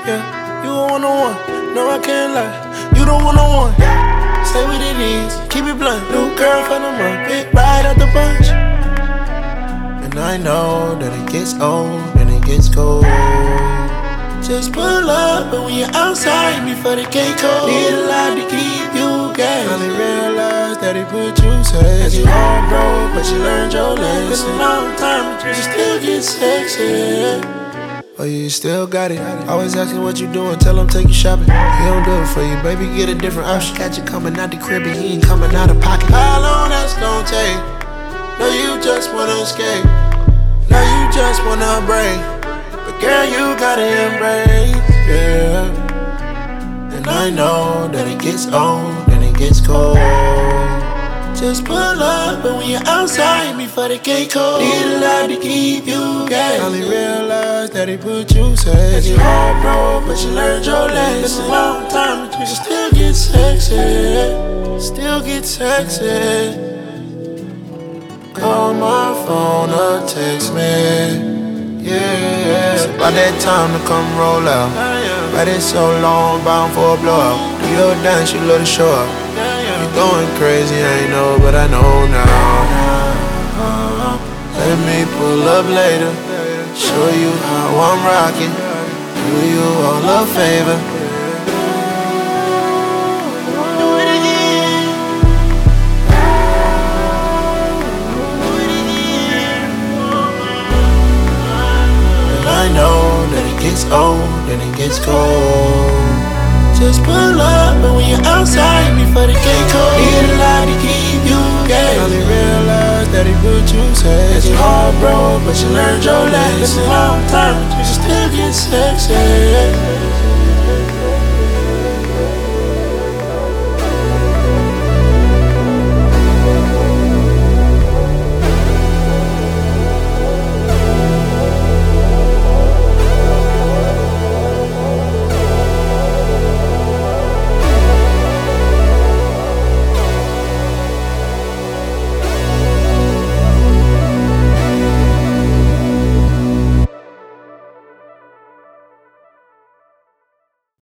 Yeah, you a one-on-one. No, I can't lie. You the one-on-one. Say what it is, keep it blunt. New girl for the month, big ride out the bunch. And I know that it gets old and it gets cold. Just pull up, but when you're outside before the gate cold, need a lot to keep you gas. Finally realized that he put you safe. You all broke, but you learned your lesson. It's a long time, but you still get sexy. Oh, you still got it. Always asking what you doing, tell him take you shopping. He don't do it for you, baby, get a different option. Got you coming out the crib and he ain't coming out of pocket. How long that's gonna take? No, you just wanna escape. No, you just wanna break. But girl, you gotta embrace, yeah. And I know that it gets old and it gets cold. Just pull up, but when you're outside before the gate cold, need a lot to keep you gas. Finally realized that he put you safe. You all broke, but you learned your lesson. It's a long time, but you still get sexy. Still get sexy. Call my phone or text me. Yeah, it's about that time to come roll out. But it's so long, bound for a blowout. Do your dance, you love to show up. You going crazy, I know, but I know now. Let me pull up later, show you how I'm rocking. Do you all a favor? I know that it gets old and it gets cold. Just pull up, but when you're outside before the gate cold, need a lot to keep you gas. Finally realized that he put you safe. You all broke, but you learned your lesson. It's a long time, but you still get sexy.